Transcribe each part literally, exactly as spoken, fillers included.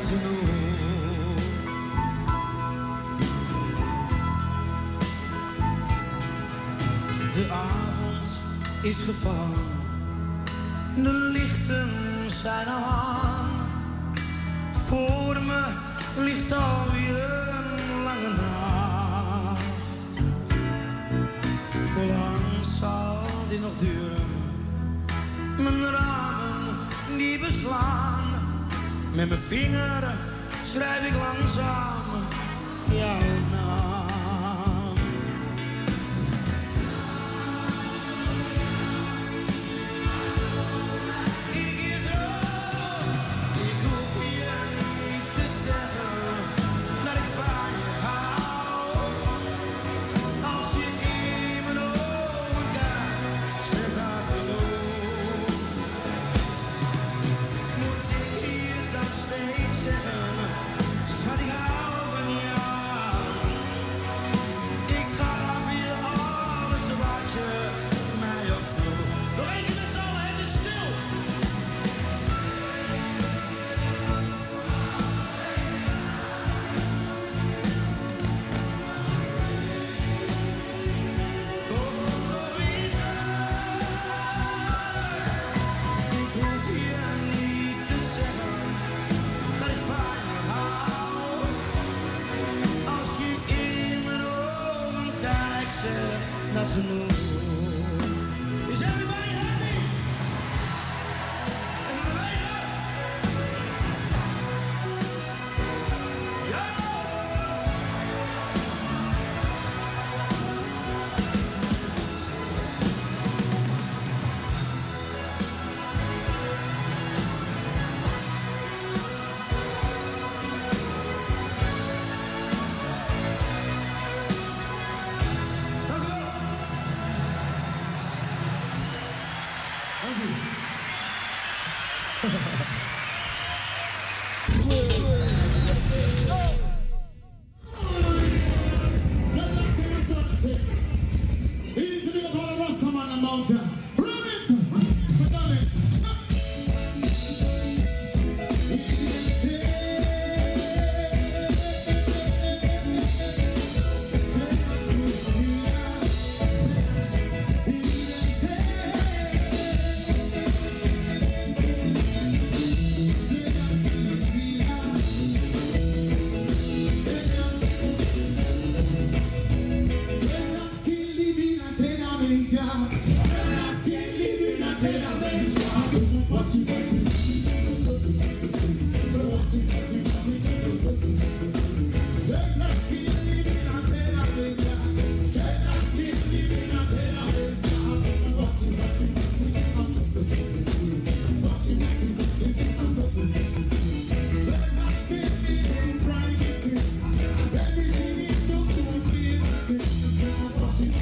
genoeg. De avond is gevallen, de lichten zijn al aan. Voor me ligt alweer een lange nacht. Hoe lang zal dit nog duren? Mijn ramen die beslaan. Met mijn vinger schrijf ik langzaam jouw naam.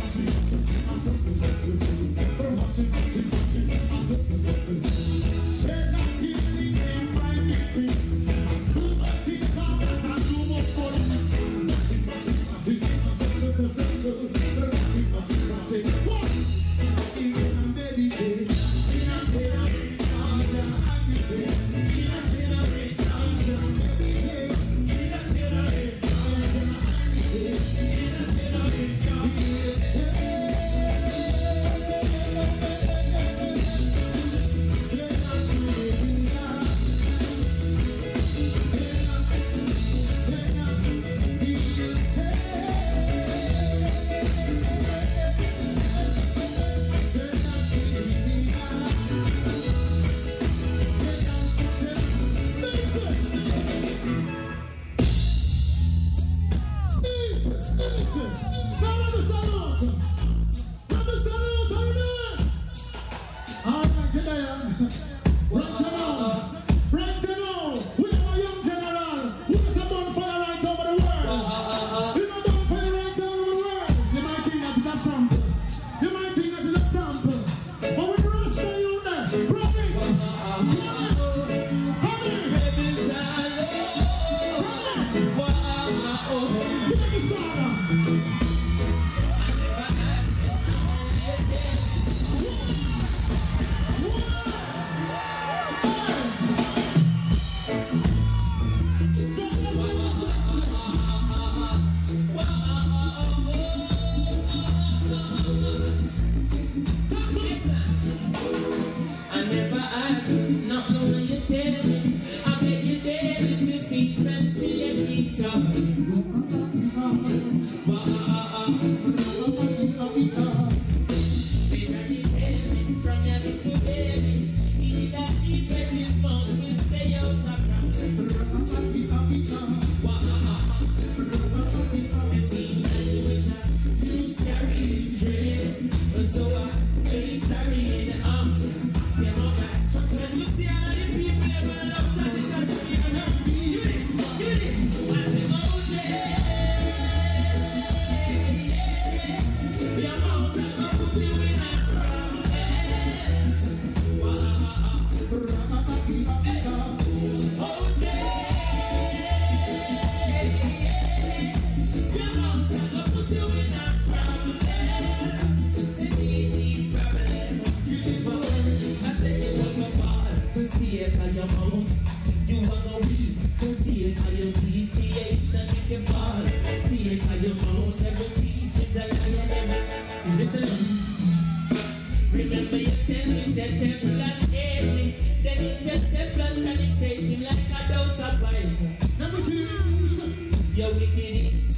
Yeah. ask, not know what you tell me. I bet you daily to see sense till you keep talking. Baby, tell me from your little baby, he that deep in his mouth will stay out of ground. It seems like you is a loose carrying dream, so I ain't carrying on. Say my back, let me see all of the people ever love to this and give this, give this. I say, oh yeah, your mouth and my pussy will not problem. Oh yeah. See it by your mouth, you wanna weep, so see it by your teeth, creation make it ball. See it by your mouth, every teeth is a lion, every... Listen, remember you tell me, said Teflon ate me, then you tell Teflon can it say him like a dose of poison. You're wicked,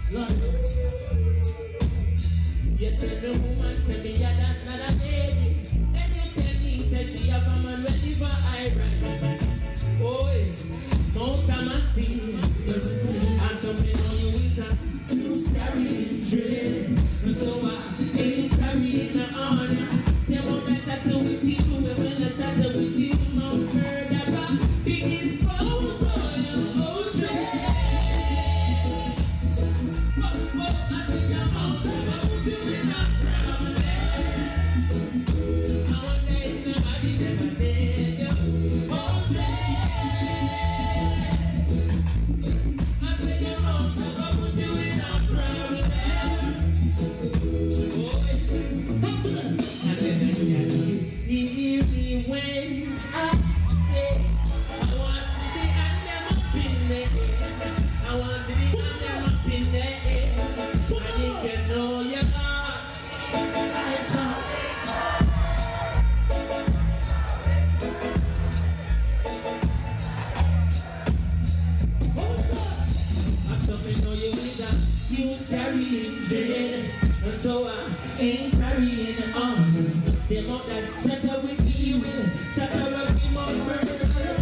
you tell the woman, say me, yeah, that's not a baby. Then you tell me, say she have a man ready for high rise. Oi, Mount Amasi, and so me know you is a loose carrying dream. So I ain't carrying the honor. Say I'm gonna chat with you, we will chat with you, no murderer. Begin from so you O J. But, but, I see your mouth, I put you in a problem. I wonder if nobody never tell you, O J. I see your mouth, I put you in a problem. Boy, talk to them. I said, hear me when I say I want to be and them up in the air. I want to be and them up in the air. And if you know you are, I saw me know you is a use carrying dread, and so I ain't carrying on. Say more than chatter with me, you will chatter with me more murder.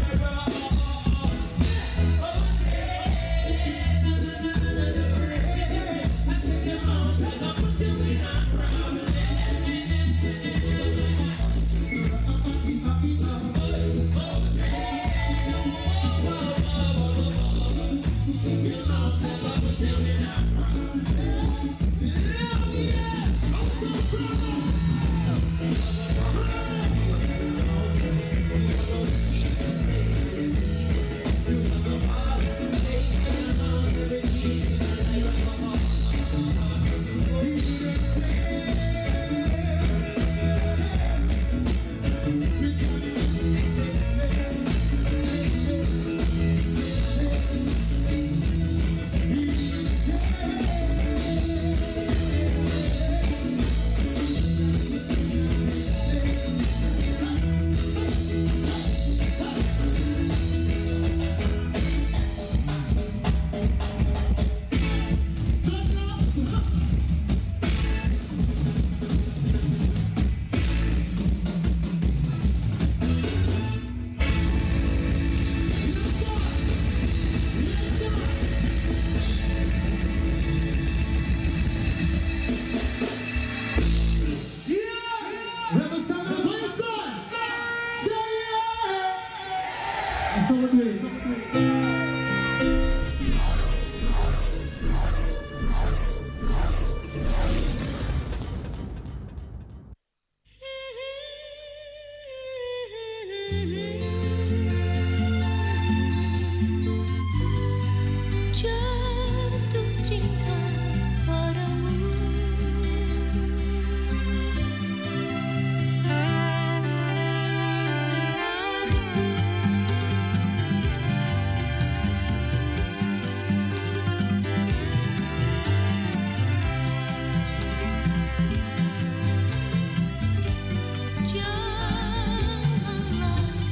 Oh yeah, na na na na na. I said your mouth, I got put you in a problem. Oh yeah, your mouth, I got put you in a problem. Yeah, I'm so proud. Jatuh cinta padamu. Janganlah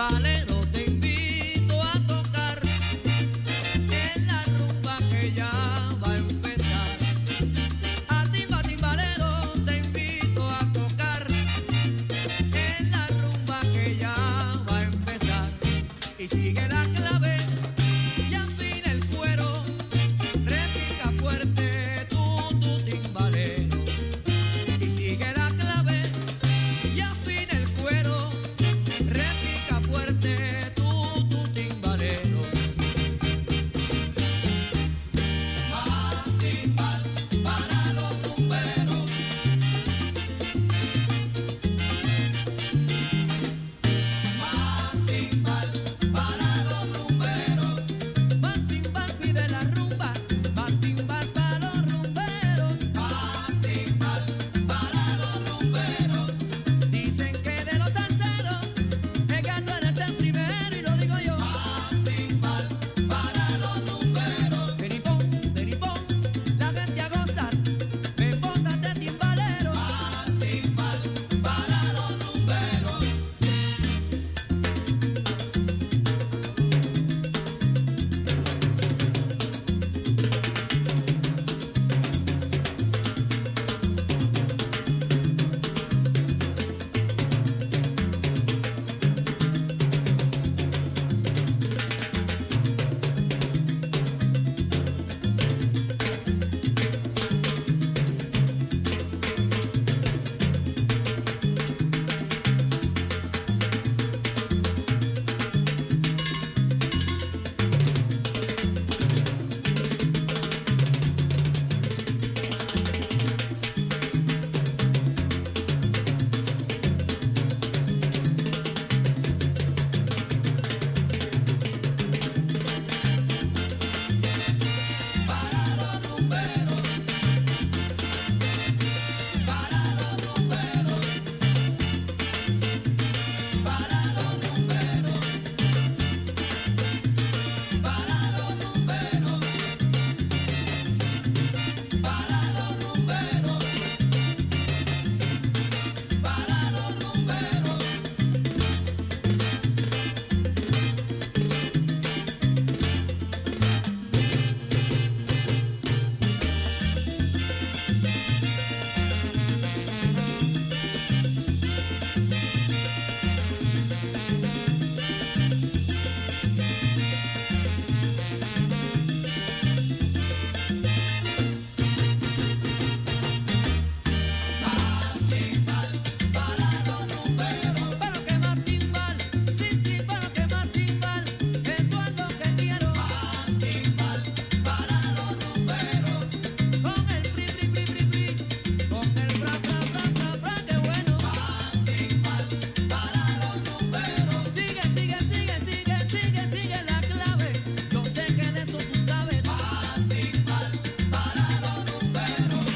timbalero, te invito a tocar en la rumba que ya va a empezar. A timba, timbalero, te invito a tocar en la rumba que ya va a empezar. Y sigue la clave y afina el cuero, repica fuerte tú, tu timbalero. Y sigue la clave y afina el cuero, repica fuerte tú, tu timbalero. Más timbal para los rumberos. Más timbal para los rumberos. Más timbal pide la rumba, más timbal para los rumberos. Más timbal para los rumberos. Dicen que de los salseros el gato eres el primero y lo digo yo. Más timbal para los rumberos. Peripón, peripón, la gente a gozar, me pongan de timbalero. Más timbal para los rumberos. Para que más timbal, sí, sí, para que más timbal, eso es lo que quiero. Más timbal para los rumberos. Con el pri, pri, pri, pri, pri, con el bra, bra, bra, bra, bra, qué bueno. Más timbal para los rumberos. Sigue, sigue, sigue, sigue, sigue, sigue la clave. Yo sé que de eso tú sabes. Más timbal para los rumberos.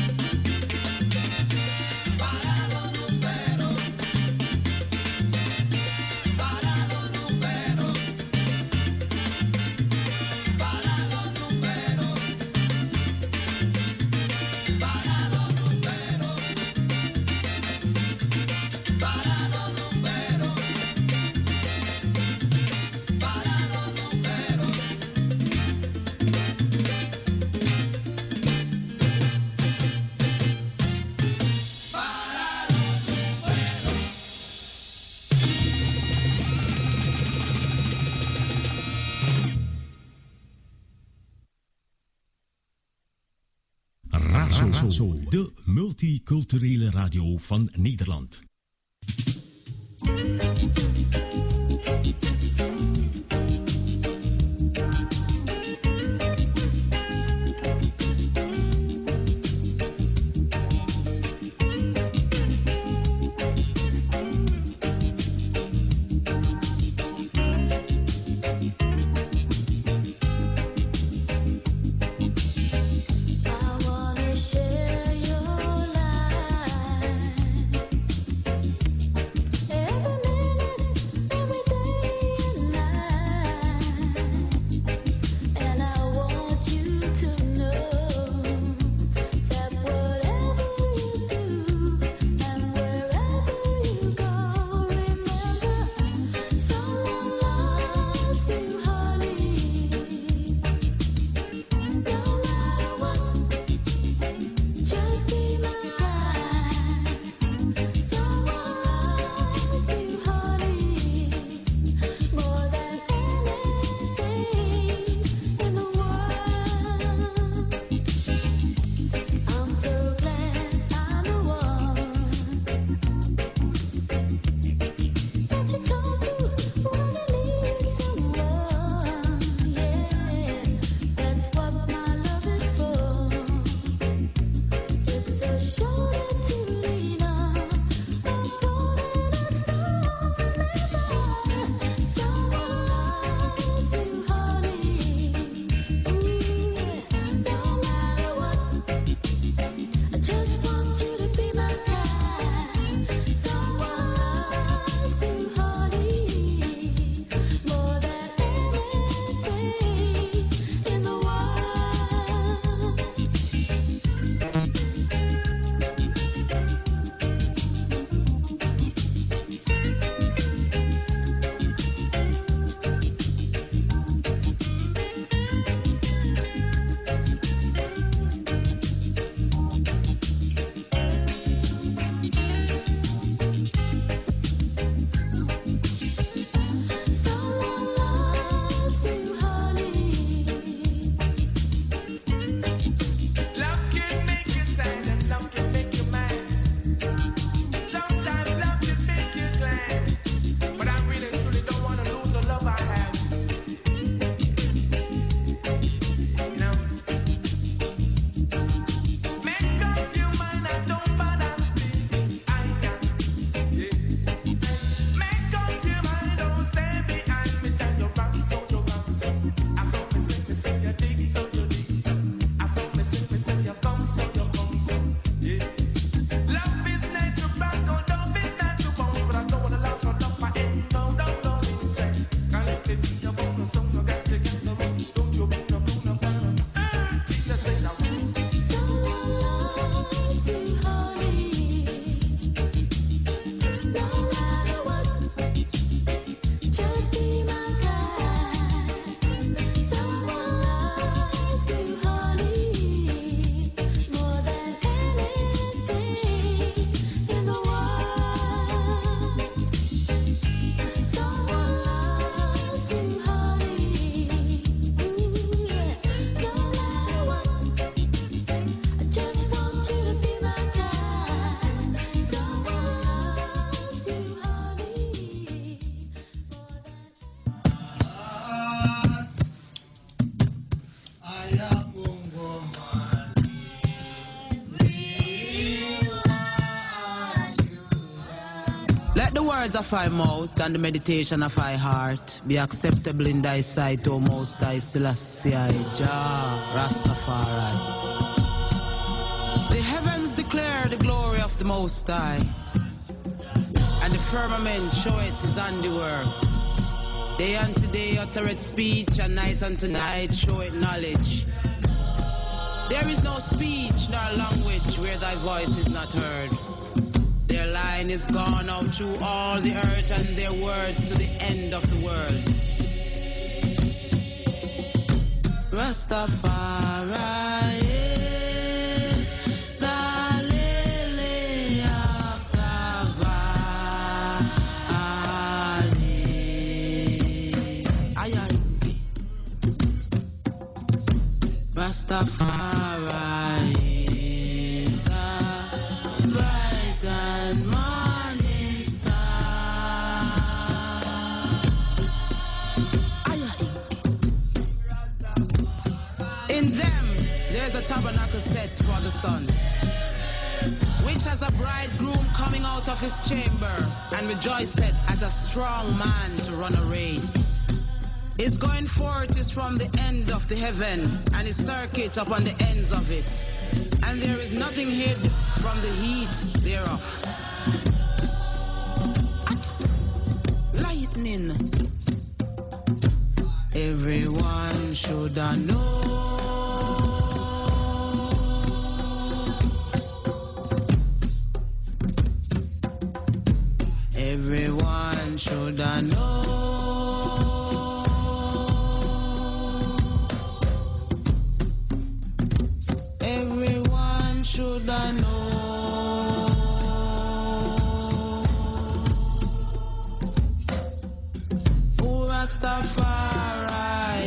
Para los rumberos. Para los rumberos. Para los rumberos. Para los rumberos. Para los rumberos. Para los rumberos. Razo, de multiculturele radio van Nederland. I wanna share your life. Every minute Let the words of thy mouth and the meditation of thy heart be acceptable in thy sight, O Most High Selassie, Jah Rastafari. The heavens declare the glory of the Most High, and the firmament showeth his handiwork. Day unto day uttereth speech, and night unto night showeth knowledge. There is no speech nor language where thy voice is not heard. Their line is gone out through all the earth, and their words to the end of the world. Rastafari is the lily of the valley. Aye, aye. Rastafari is the bright and morning star. Aye, aye. In them there's a tabernacle set for the sun, which has a bridegroom coming out of his chamber, and rejoiceth as a strong man to run a race. His going forth is from the end of the heaven, and his circuit upon the ends of it, and there is nothing hid from the heat thereof. Lightning. Everyone should know. Everyone should know. Everyone should know. Oh, Rastafari.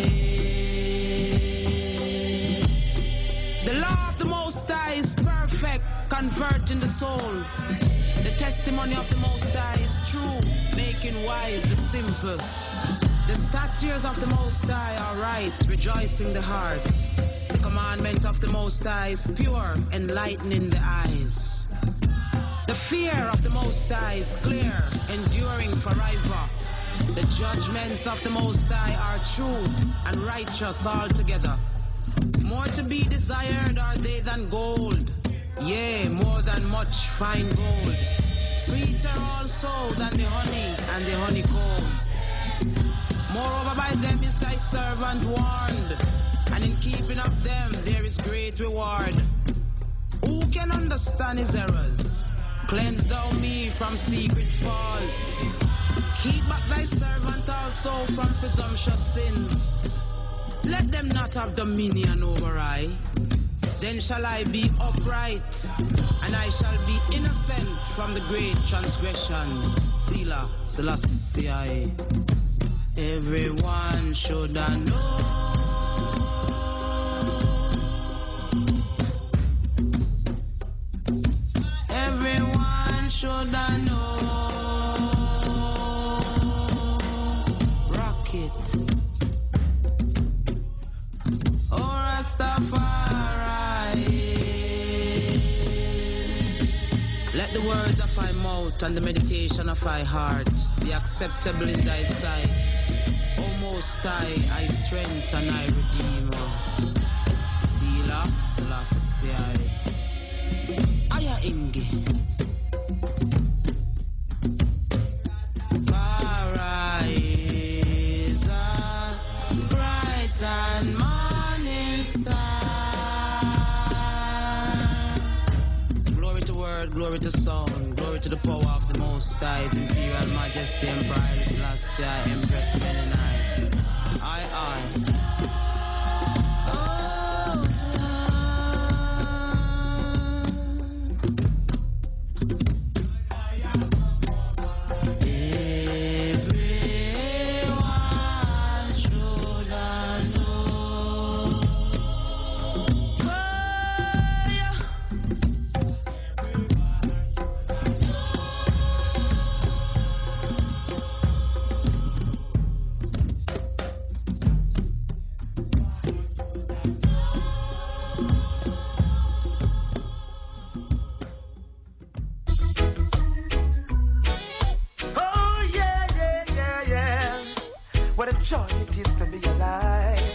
The law of the Most High is perfect, converting the soul. The testimony of the Most High is true, making wise the simple. The statutes of the Most High are right, rejoicing the heart. The commandment of the Most High is pure, enlightening the eyes. The fear of the Most High is clear, enduring forever. The judgments of the Most High are true and righteous altogether. More to be desired are they than gold, yea, more than much fine gold. Sweeter also than the honey and the honeycomb. Moreover, by them is thy servant warned, and in keeping of them there is great reward. Who can understand his errors? Cleanse thou me from secret faults. Keep back thy servant also from presumptuous sins. Let them not have dominion over I. Then shall I be upright, and I shall be innocent from the great transgressions. Selah, Selassie. Everyone should know. Everyone should know. Rock it. Oh, Rastafari. Let the words of thy mouth and the meditation of thy heart be acceptable in thy sight, O Most High, thy strength and thy redeemer. Selah, Selassie. Aya Inge. Paradise, bright and morning star. Glory to word, glory to sound, glory to the power of the Most High, His Imperial Majesty, Emperor Selassie, Empress Menenai. Aye, aye. joy it is to be alive.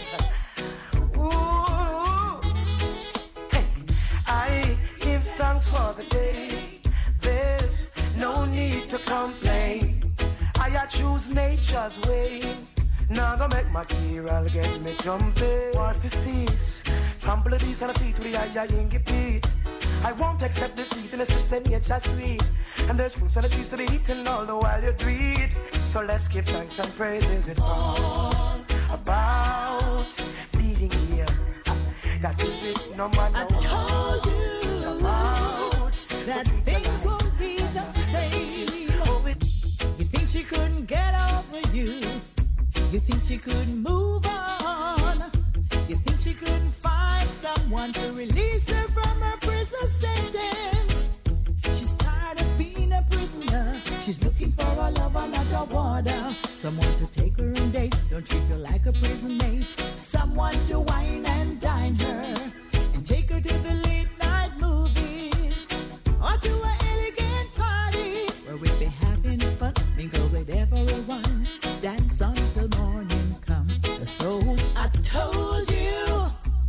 Ooh, hey, I give thanks for the day. There's no need to complain. I choose nature's way. Now go make material get me jumping. War for cease. Trample the beast on the feet with the eye in repeat. I won't accept defeat unless it's in nature sweet. And there's fruits on the trees to be eaten all the while you greed. So let's give thanks and praises. It's all about being here. That is it, no matter I told you about that things won't be the same. You think she couldn't get over you? You think she couldn't move on? You think she couldn't find someone to release her from her prison sentence? She's tired of being a prisoner. She's looking for a lover, not a warder. Someone to take her on dates, don't treat her like a prison mate. Someone to wine and dine her and take her to the late night movies or to an elegant party where we'd be having fun, mingle with everyone, dance until morning come. So I told you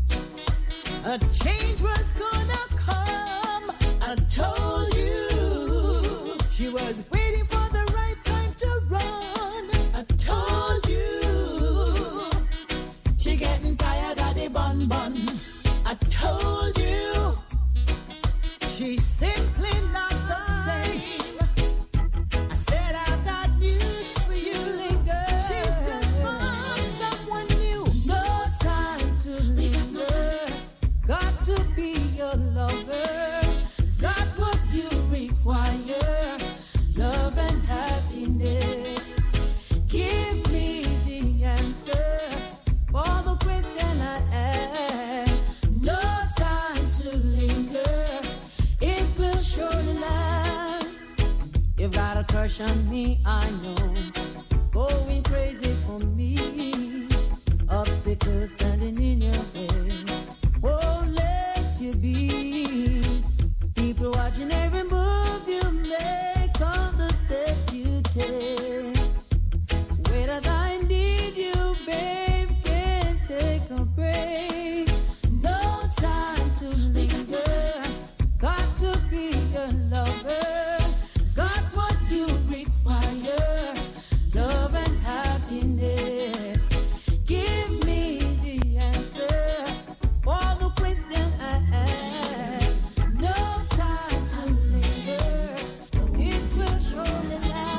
a change was gonna come. I told you she was waiting for the right time to run. I told you she getting tired of the bun bun. I told you she's simply not the same. I said I've got news for you, linger. She's just found someone new. No time to linger. Got to be your lover. Got what you require. Love and happiness. Give me the answer for the question I asked. No time to linger. It will surely last. You've got a crush on me, I know. Going crazy for me. Obstacles standing in your way. Won't let you be. People watching every move you make, all the steps you take. Wait as I need you, babe, can't take a break. No time to linger. Got to be your lover. Got what you require. Love and happiness. Give me the answer for the question I asked. No time to linger. It will surely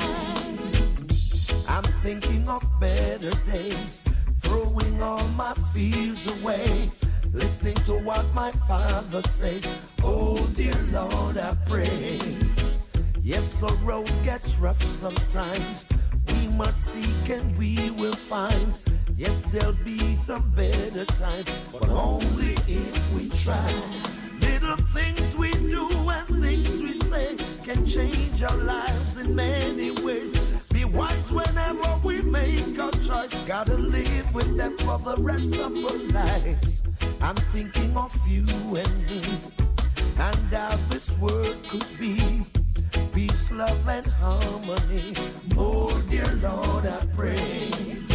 last. I'm thinking of better days, throwing all my fears away, listening to what my father says. Oh dear Lord, I pray. Yes, the road gets rough sometimes. We must seek and we will find. Yes, there'll be some better times, but only if we try. Little things we do and things we say can change our lives in many ways. Be wise whenever we make a choice. Gotta live with them for the rest of our lives. I'm thinking of you and me, and how this world could be. Peace, love, and harmony. Oh, dear Lord, I pray.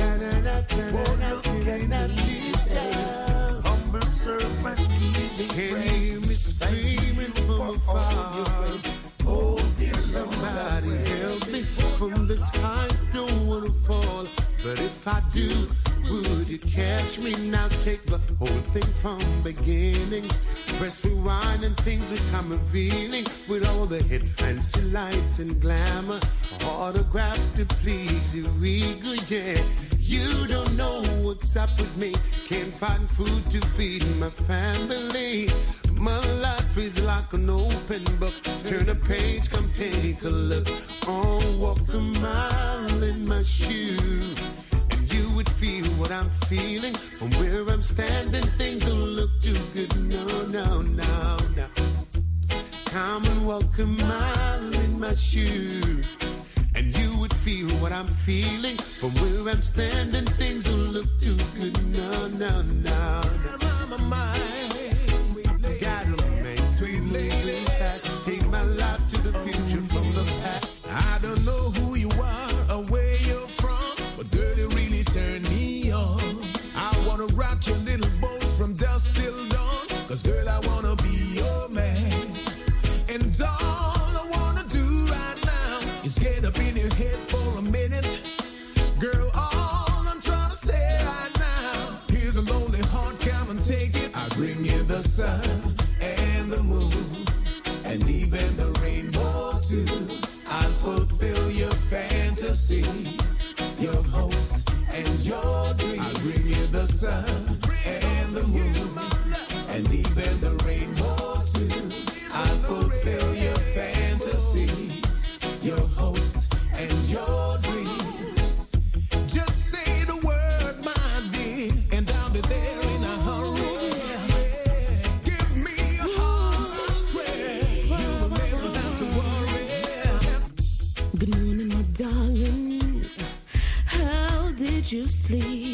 Oh, look at me today. Humble servant, giving Can you hear me screaming from afar? Oh, dear Somebody help me from this height, don't wanna fall. But if I do, would you catch me? Now take the whole thing from beginning. Press rewind and things become revealing. With all the hit fancy lights and glamour, autograph to please you, eager, yeah. You don't know what's up with me. Can't find food to feed my family. My life is like an open book. Turn a page, come take a look. Oh, walk a mile in my shoes, and you would feel what I'm feeling. From where I'm standing, things don't look too good. No, no, no, no. Come and walk a mile in my shoes, and you would feel what I'm feeling. From where I'm standing, things don't look too good. No, no, no, no. My mind, gotta make sweet lady fast. Take my life to the future from the past. I don't know who you are or where you're from, but girl, you really turned Good morning, my darling. How did you sleep?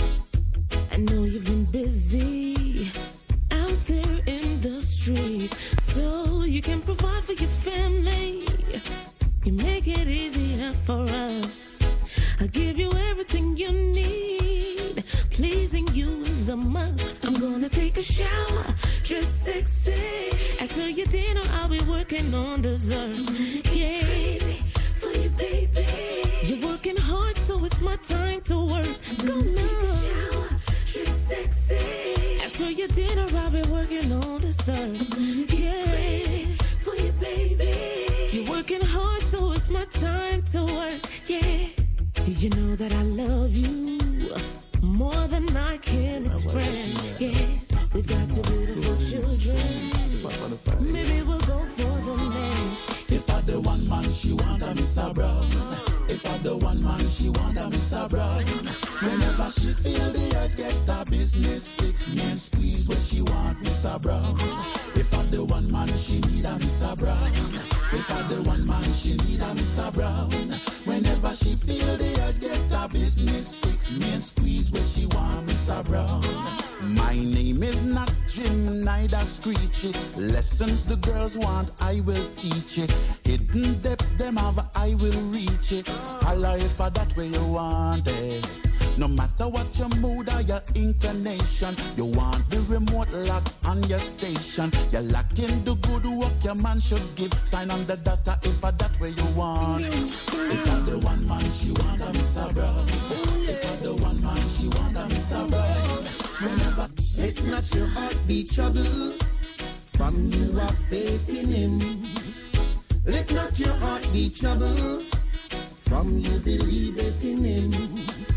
I know you've been busy out there in the streets, so you can provide for your family. You make it easier for us. I give you everything you need. Pleasing you is a must. I'm gonna take a shower, dress sexy. After your dinner, I'll be working on dessert. Yeah, crazy for you, baby. You're working hard, so it's my time to work. Go now, shower, dress sexy. After your dinner, I'll be working on dessert. Yeah, crazy for you, baby. You're working hard, so it's my time to work. Yeah, you know that I love you more than I can express. Yeah, we've got two beautiful children. Maybe we'll go for the next. If I the one man she want a Mister Brown. If I the one man she want a Mister Brown. Whenever she feel the urge, get her business fix me and squeeze what she want Mister Brown. If I the one man she need a Mister Brown. If I the one man she need a Mister Brown. Whenever she feel the urge, get her business fix me and squeeze what she want Mister Brown. My name is not Jim, neither Screechy. Lessons the girls want, I will teach it. Hidden depths them have, I will reach it. Holla if I that way you want it. No matter what your mood or your inclination, you want the remote lock on your station. You're lacking the good work your man should give. Sign on the data if I that way you want. If I the one man she want a Mister Brown. If I the one man she want a Mister Brown. Remember, let not your heart be troubled. From you are faith in him. Let not your heart be troubled. From you believe it in him.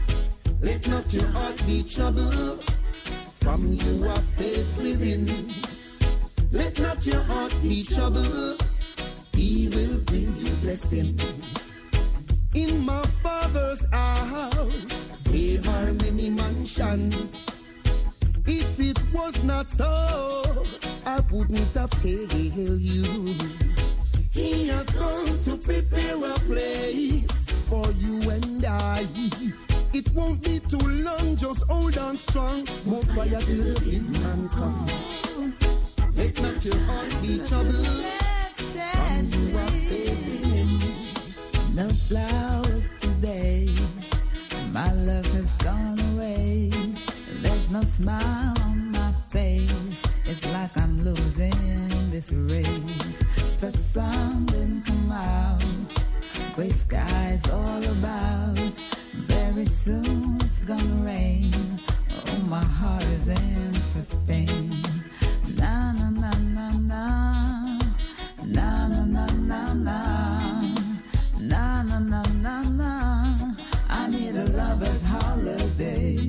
Let not your heart be troubled. From you are faith within. Let not your heart be troubled. He will bring you blessing. In my Father's house there are many mansions. If it was not so, I wouldn't have told you. He has gone to prepare a place for you and I. It won't be too long, just hold on strong. More fire till the big man come. Let not your heart be troubled. From you are faith in him. No flowers today. My love has gone away. There's no smile on my face. It's like I'm losing this race. The sun didn't come out. Gray skies all about. Very soon it's gonna rain. Oh, my heart is in such pain. Na na na na na. Na na na na na. Na na na na na. I need a lover's holiday.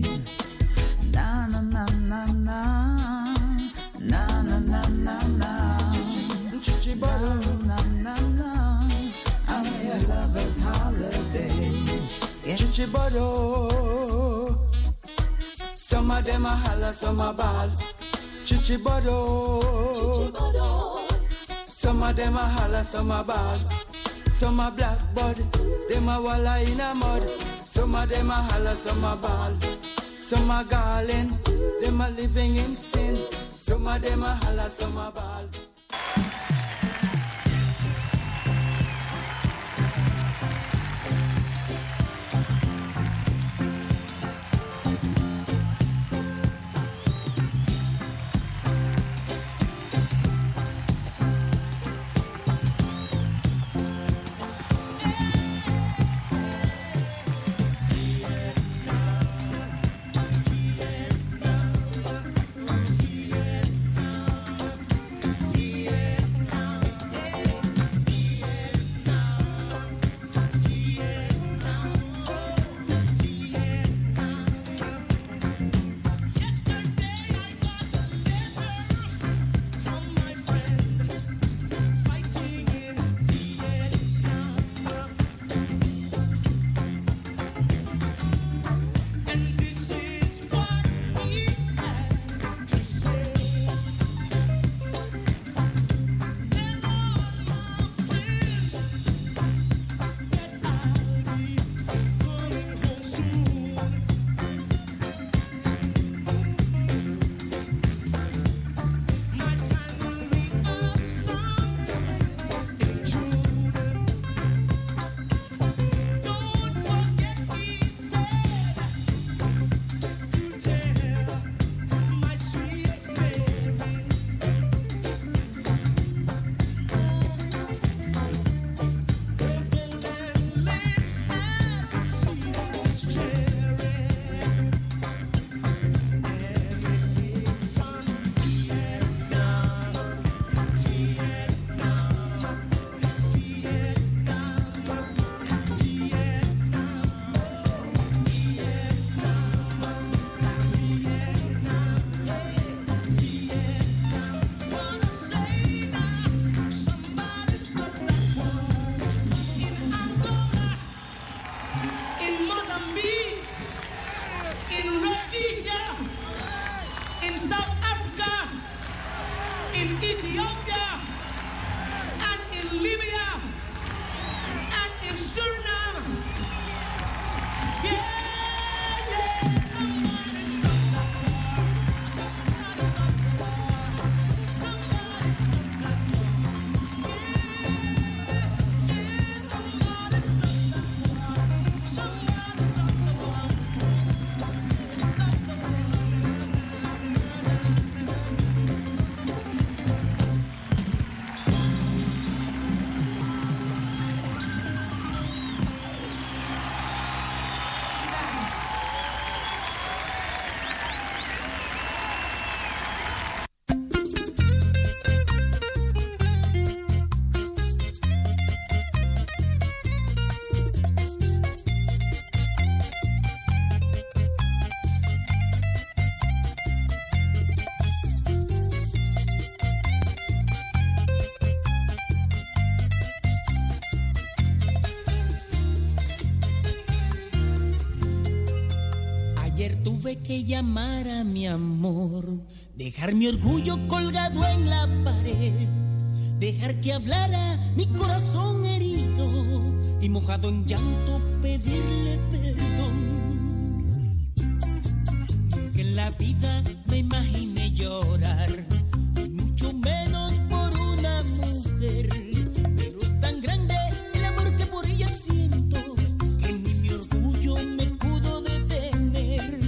Na na na na na. Na na na na na. Na na na na. I need a lover's holiday. Chichibado. Some of them a holla, some a ball. Chichibado. Some of them a holla, some a ball. Some a blackbird, them a walla in a mud. Some of them a holla, some a ball. Some a garland, them a living in sin. Some of them a holla, some a ball. Suriname. Yeah, yeah, somebody stop that war. Somebody stop the war. Somebody stop that war. Yeah, yeah, somebody stop that war. Somebody stop the war. Stop the war. Ayer tuve que llamar a mi amor, dejar mi orgullo colgado en la pared, dejar que hablara mi corazón herido y mojado en llanto pedirle perdón. Nunca en la vida me imaginé llorar, y mucho menos por una mujer, pero es tan grande el amor que por ella siento que ni mi orgullo me pudo detener.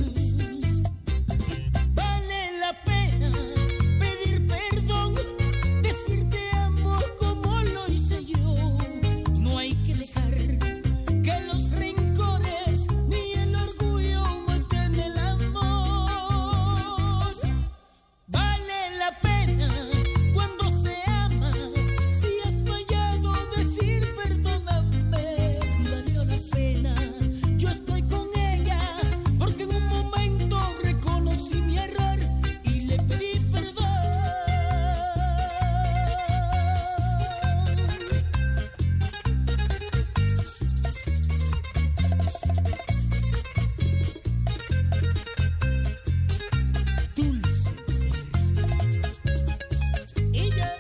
Vale la pena pedir perdón, decirte amor como lo hice yo. No hay que dejar que los rencores ni el orgullo maten el amor. Vale la pena cuando se ama, si has fallado decir perdóname. Valió la pena, yo estoy con ella, porque en un momento reconocí mi error y le pedí perdón. Dulce y ya.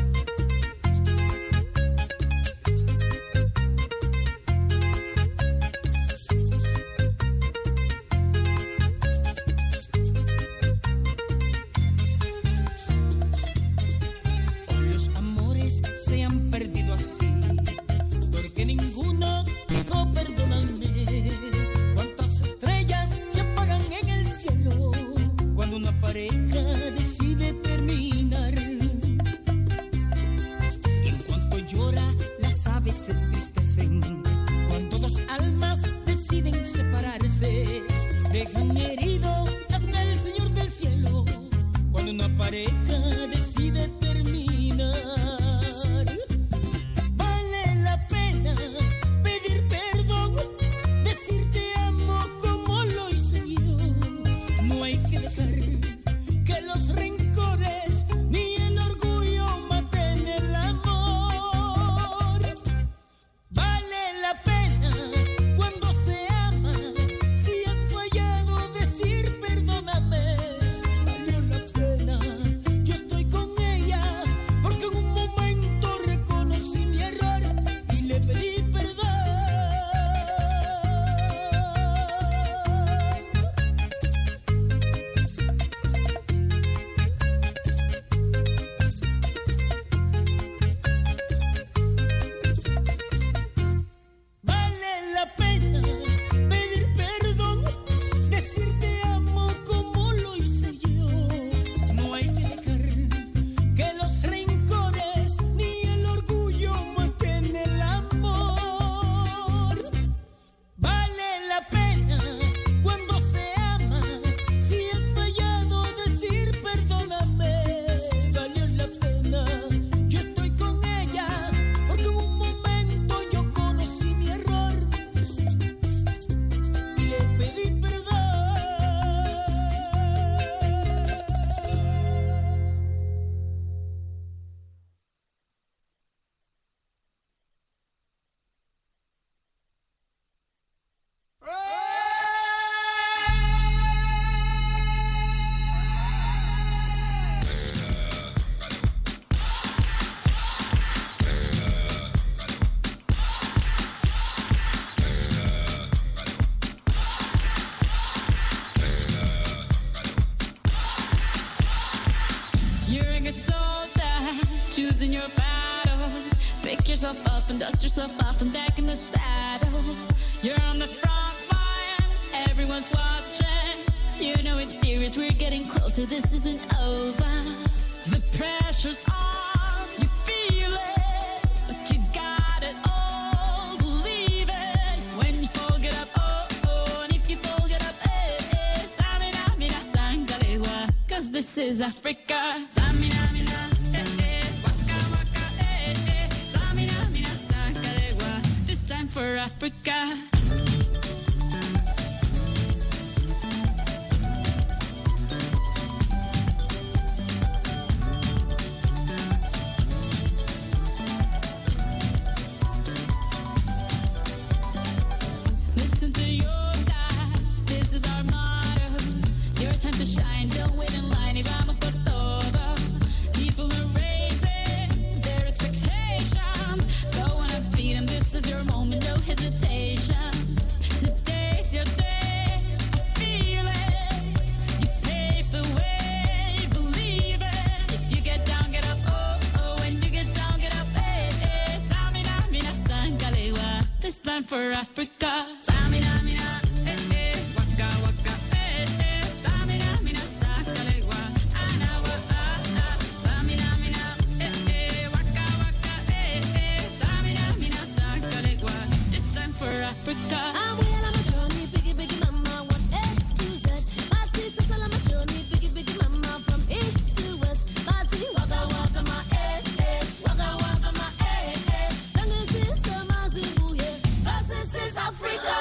Hoy los amores se han perdido así, porque ninguno dijo perdóname. Cuántas estrellas se apagan en el cielo cuando una pareja decide terminar. En cuanto llora, las aves se entristecen. Cuando dos almas deciden separarse, dejan herido hasta el Señor del cielo. Cuando una pareja decide terminar, vale la pena pedir perdón, decirte amo como lo hice yo. No hay que dejar que los rencores ni el orgullo maten el amor. Vale la pena cuando se ama, si has fallado decir perdóname. Valió la pena, yo estoy con yourself up and dust yourself off and back in the saddle. You're on the front line, everyone's watching. You know it's serious, we're getting closer, this isn't over. The pressure's on, you feel it, but you got it all, believe it. When you fall, get up, oh, oh, and if you fall, get up, eh, eh. Samina, mina, sangalewa, cause this is Africa. Samina, mina, eh, eh, waka, waka, eh, eh. Samina, mina, sangalewa, this time for Africa. Listen to your God, this is our motto. Your time to shine, don't wait in line, y vamos por todo. People are raising their expectations. Go on and feed them, this is your moment, no hesitation. Today's your day, I feel it. You pave the way, believe it. If you get down, get up, oh, oh. When you get down, get up, eh, eh. Samina, mina, sangalewa, this time for Africa. Samina, mina, eh, eh. Waka, waka, eh, eh. Samina, mina, sangalewa, anawa, ah, ah. Samina, mina, eh, eh. Waka, waka, eh, eh. Samina, mina, sangalewa, this time for Africa. I'm well on my journey, biggie, biggie, mama, one A to Z. My sister's all on my journey, biggie, biggie, mama, from east to west. My tea, waka, waka, my eh, eh, waka, waka, my eh, eh. Tango is summer, Zimbabwe, cause this is Africa.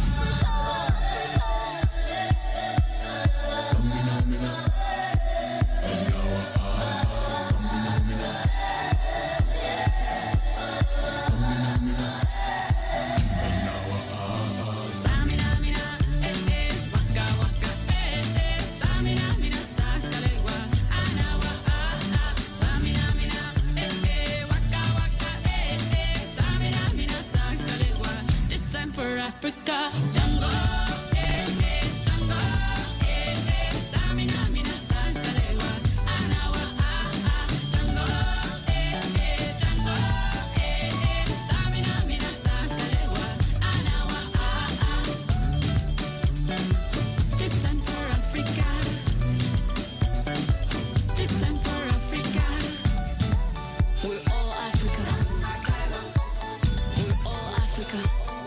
Samina, mina, eh, eh. Waka, waka, eh, eh. Samina, mina, sangalewa, anawa, ah, ah. Samina, mina, eh, eh. Waka, waka, eh, eh. Samina, mina, sangalewa, this time for Africa. Jungle, eh, eh. Jungle, eh, eh. Samina, mina, sangalewa, anawa, ah, ah. Jungle, eh, eh. Jungle, eh, eh. Samina, mina, sangalewa, anawa, ah, ah. This time for Africa. This time for Africa. We're all Africa. We're all Africa.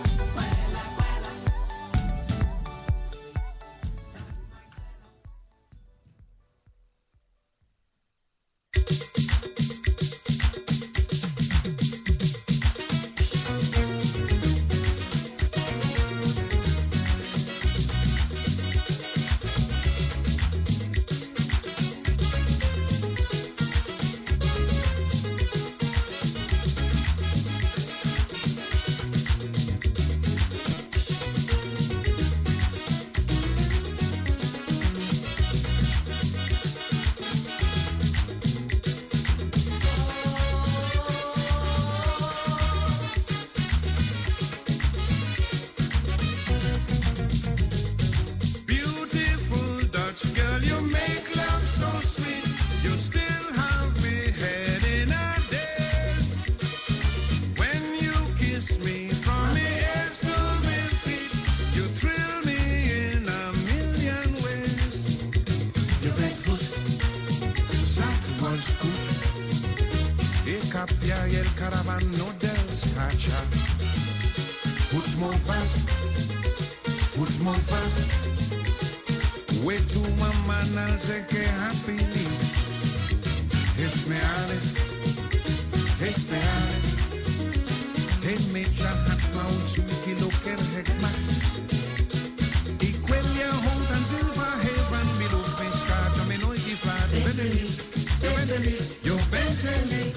Beautiful Dutch girl, you make love so sweet. You still have me head in a daze. When you kiss me from me ears to my feet, you thrill me in a million ways. Je bent goed, zat was goed. Ik heb jij el caravano del scaccia. Goed mooi vast, goed mooi vast. Way to mama al sé que happy lief. Geef me alles, geef me alles. Geef me chahat maus, wiki loker hekmat. Ik wil je hond en zilver geven, middels mijn schaat, en mijn nooit gevraagd. Je bent er niet, je bent er niet, je bent er niet.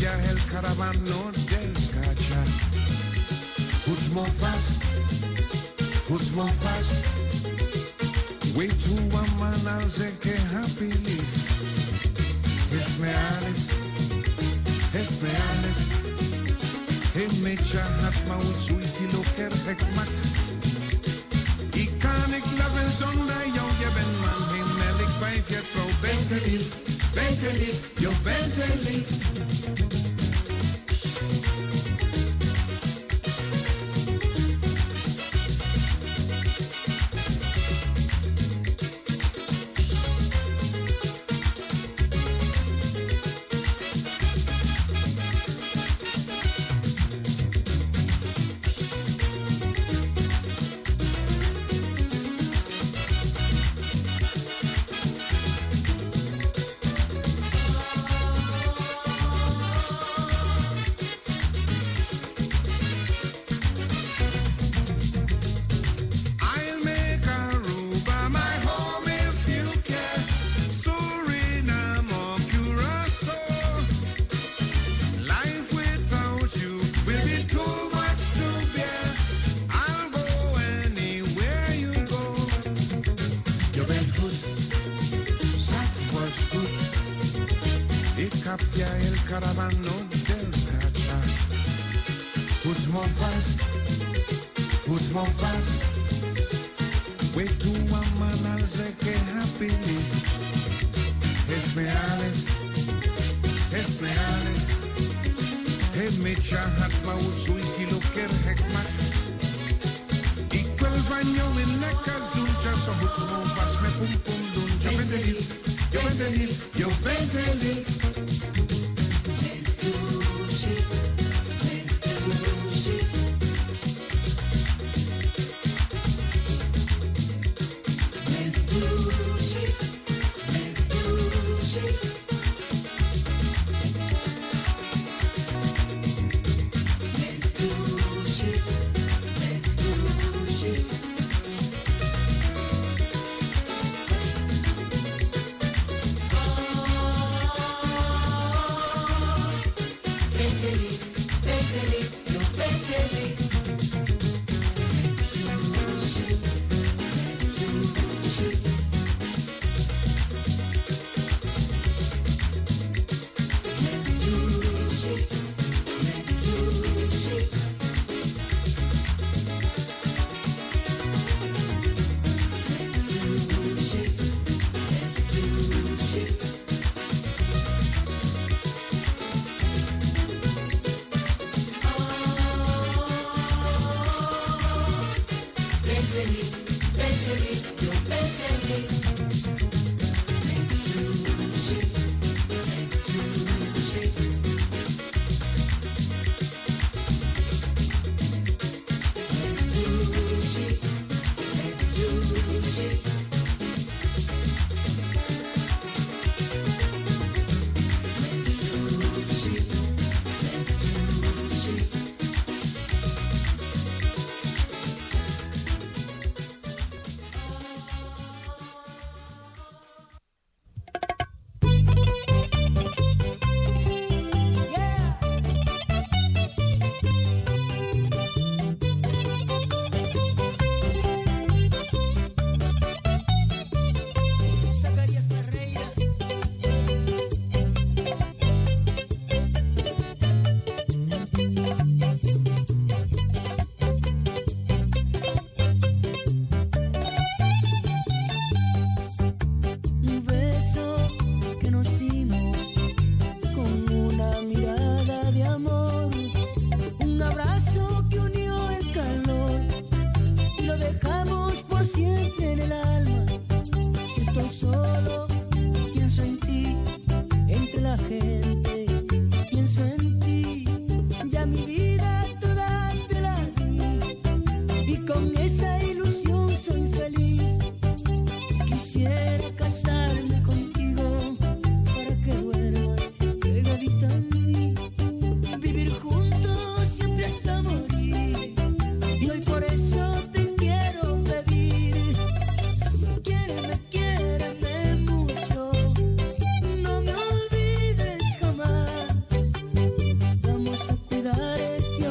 cambia el caravano del scaccia. Puts more fast, puts more fast. Way to a man al se que happy live. Es me alles, es me alles. He mecha hat ma ut sweetie loker hekmak. I kan ik leven zonder jou, je bent man. Himmel, ik wijs je trouw. Bent er lief, bent er lief, je bent er lief.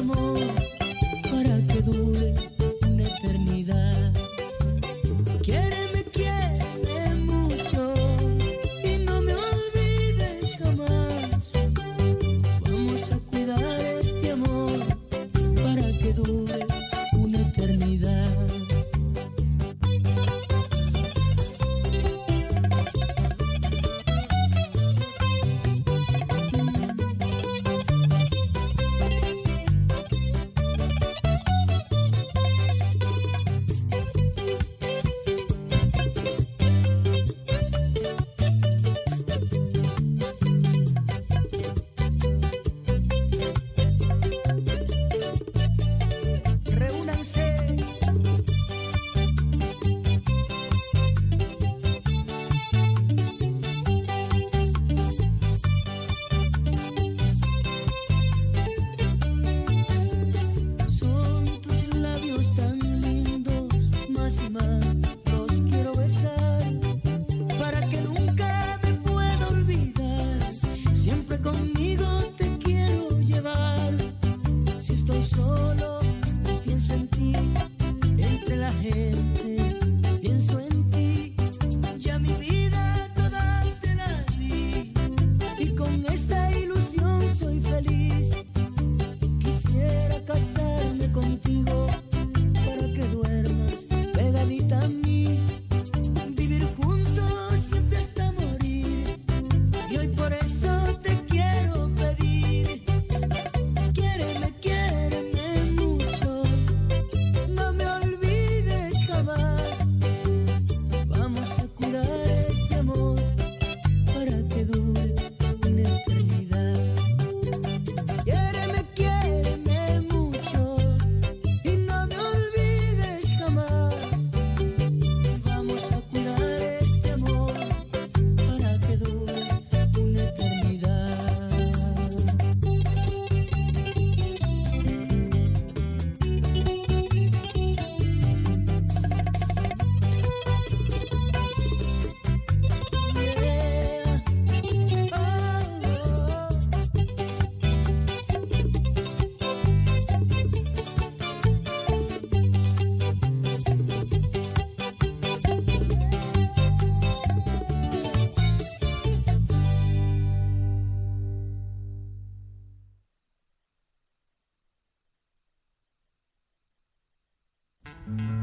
amor para que dure una eternidad. Quiéreme, quiéreme mucho y no me olvides jamás. Vamos a cuidar este amor para que dure una eternidad. Reúnanse. Son tus labios tan lindos, más y más los quiero besar, para que nunca me pueda olvidar. Siempre conmigo te quiero llevar. Si estoy solo, pienso en ti, entre la gente, pienso en ti. Ya mi vida toda te la di, y con esa ilusión soy feliz. Quisiera casarme contigo para que duermas pegadita a mí, vivir juntos siempre hasta morir. Y hoy por eso te quiero pedir. Quiéreme, quiéreme mucho, no me olvides jamás. Vamos a cuidar este amor para que dure una eternidad. Quiéreme, quiéreme mucho y no me olvides jamás. Vamos a cuidar este amor para que dure una eternidad. Mm-hmm.